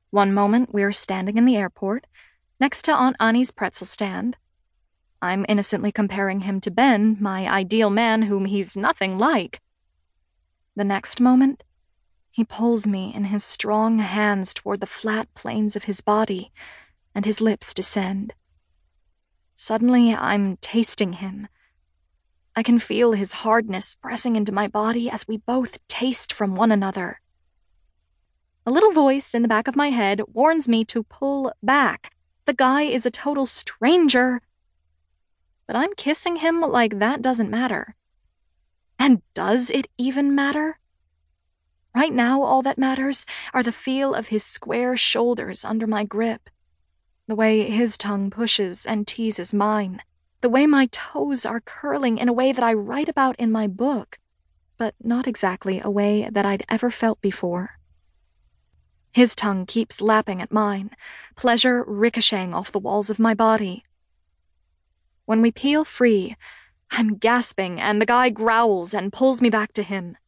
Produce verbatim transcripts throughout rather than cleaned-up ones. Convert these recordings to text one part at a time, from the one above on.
One moment we're standing in the airport, next to Aunt Annie's pretzel stand. I'm innocently comparing him to Ben, my ideal man whom he's nothing like. The next moment, he pulls me in his strong hands toward the flat planes of his body, and his lips descend. Suddenly, I'm tasting him. I can feel his hardness pressing into my body as we both taste from one another. A little voice in the back of my head warns me to pull back. The guy is a total stranger. But I'm kissing him like that doesn't matter. And does it even matter? Right now, all that matters are the feel of his square shoulders under my grip, the way his tongue pushes and teases mine, the way my toes are curling in a way that I write about in my book, but not exactly a way that I'd ever felt before. His tongue keeps lapping at mine, pleasure ricocheting off the walls of my body. When we peel free, I'm gasping, and the guy growls and pulls me back to him.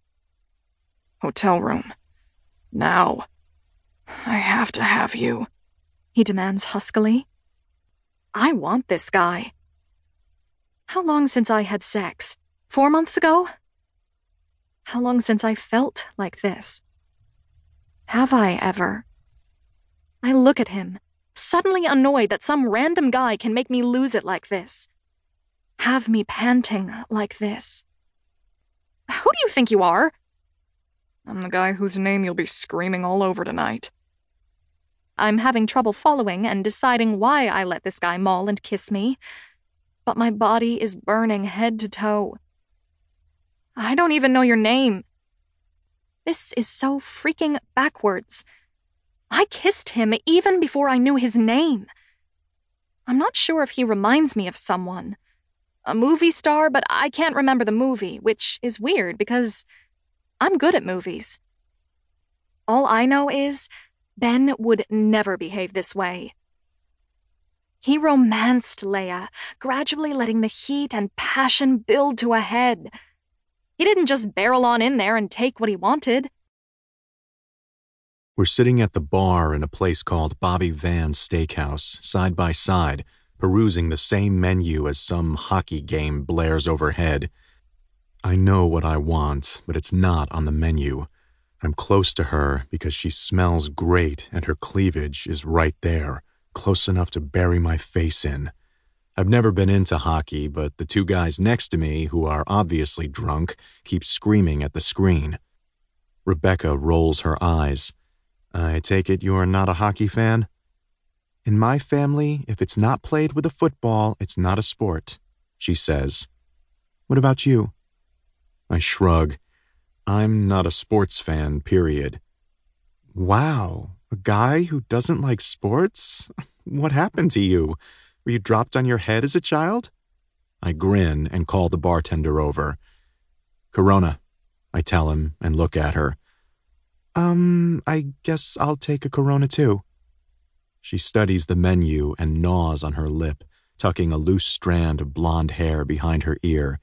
Hotel room. Now. I have to have you, he demands huskily. I want this guy. How long since I had sex? Four months ago? How long since I felt like this? Have I ever? I look at him, suddenly annoyed that some random guy can make me lose it like this. Have me panting like this. Who do you think you are? I'm the guy whose name you'll be screaming all over tonight. I'm having trouble following and deciding why I let this guy maul and kiss me, but my body is burning head to toe. I don't even know your name. This is so freaking backwards. I kissed him even before I knew his name. I'm not sure if he reminds me of someone. A movie star, but I can't remember the movie, which is weird because I'm good at movies. All I know is Ben would never behave this way. He romanced Leia, gradually letting the heat and passion build to a head. He didn't just barrel on in there and take what he wanted. We're sitting at the bar in a place called Bobby Van's Steakhouse, side by side, perusing the same menu as some hockey game blares overhead. I know what I want, but it's not on the menu. I'm close to her because she smells great and her cleavage is right there, close enough to bury my face in. I've never been into hockey, but the two guys next to me, who are obviously drunk, keep screaming at the screen. Rebecca rolls her eyes. I take it you're not a hockey fan? In my family, if it's not played with a football, it's not a sport, she says. What about you? I shrug. I'm not a sports fan, period. Wow, a guy who doesn't like sports? What happened to you? Were you dropped on your head as a child? I grin and call the bartender over. Corona, I tell him and look at her. Um, I guess I'll take a Corona too. She studies the menu and gnaws on her lip, tucking a loose strand of blonde hair behind her ear.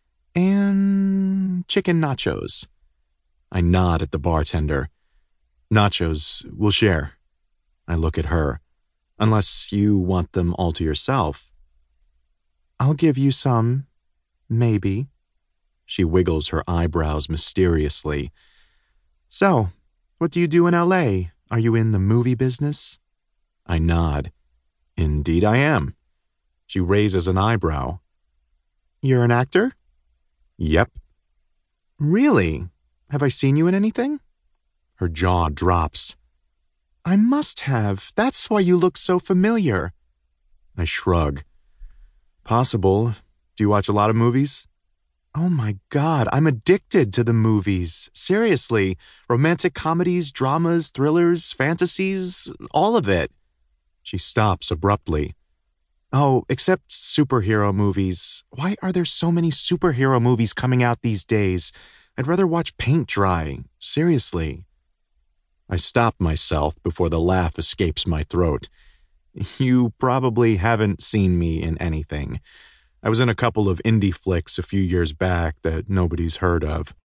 And chicken nachos. I nod at the bartender. Nachos, we'll share. I look at her. Unless you want them all to yourself. I'll give you some. Maybe. She wiggles her eyebrows mysteriously. So, what do you do in L A? Are you in the movie business? I nod. Indeed I am. She raises an eyebrow. You're an actor? Yep. Really? Have I seen you in anything? Her jaw drops. I must have. That's why you look so familiar. I shrug. Possible. Do you watch a lot of movies? Oh my God, I'm addicted to the movies. Seriously. Romantic comedies, dramas, thrillers, fantasies, all of it. She stops abruptly. Oh, except superhero movies. Why are there so many superhero movies coming out these days? I'd rather watch paint dry. Seriously. I stop myself before the laugh escapes my throat. You probably haven't seen me in anything. I was in a couple of indie flicks a few years back that nobody's heard of.